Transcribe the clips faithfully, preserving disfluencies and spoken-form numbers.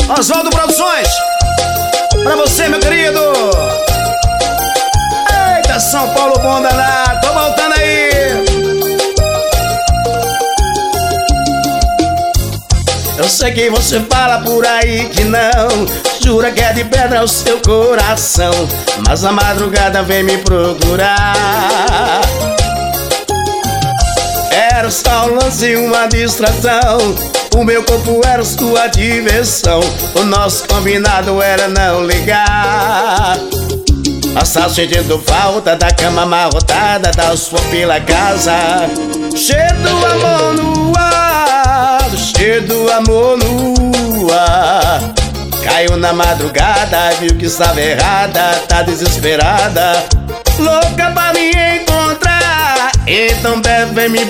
Oswaldo Produções, pra você, meu querido. Eita, São Paulo bom danado, tô voltando aí. Eu sei que você fala por aí que não, jura que é de pedra o seu coração, mas a madrugada vem me procurar. Era só um lance e uma distração, o meu corpo era sua diversão, o nosso combinado era não ligar. Passar sentindo falta da cama amarrotada, da sua pela casa, cheio do amor no ar, cheio do amor no ar. Caiu na madrugada, viu que estava errada, tá desesperada, louca pra me encontrar, então deve me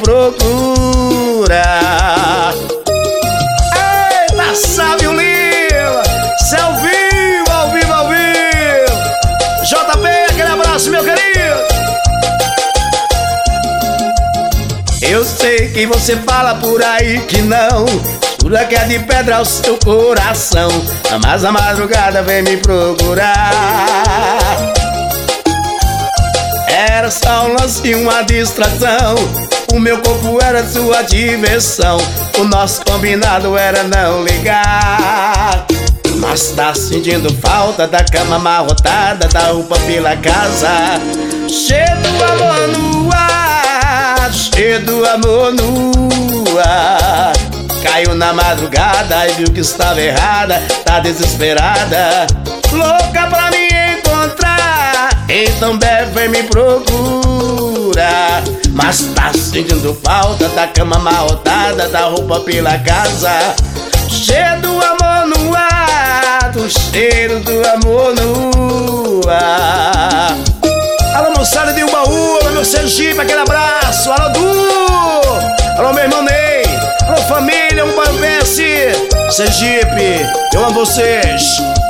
procurar. Eita, salve o Lima, cê é ao vivo, ao vivo, ao vivo. J P, aquele abraço, meu querido. Eu sei que você fala por aí que não, jura que é de pedra o seu coração, mas a madrugada vem me procurar. Era só um lance e uma distração, o meu corpo era sua diversão, o nosso combinado era não ligar. Mas tá sentindo falta da cama amarrotada, da roupa pela casa, cheio do amor no ar, cheio do amor no ar. Caiu na madrugada e viu que estava errada, tá desesperada, louca pra me encontrar, então deve me procurar. Mas tá sentindo falta da cama amarrotada, da roupa pela casa, cheio do amor no ar, do cheiro do amor no ar. Alô, moçada de Ubaú, alô, meu Sergipe, aquele abraço. Alô, Du, alô, meu irmão Ney, alô, família, um Bambense, Sergipe, eu amo vocês.